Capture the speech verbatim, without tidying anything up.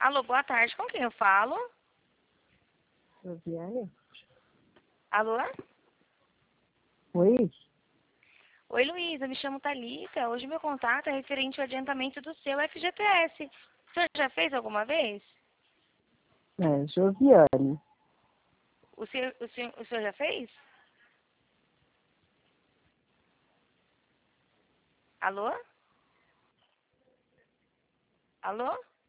Alô, boa tarde. Com quem eu falo? Josiane? Alô? Oi? Oi, Luísa. Me chamo Thalita. Hoje meu contato é referente ao adiantamento do seu F G T S. O senhor já fez alguma vez? É, Josiane. O senhor, o senhor, o senhor já fez? Alô? Alô?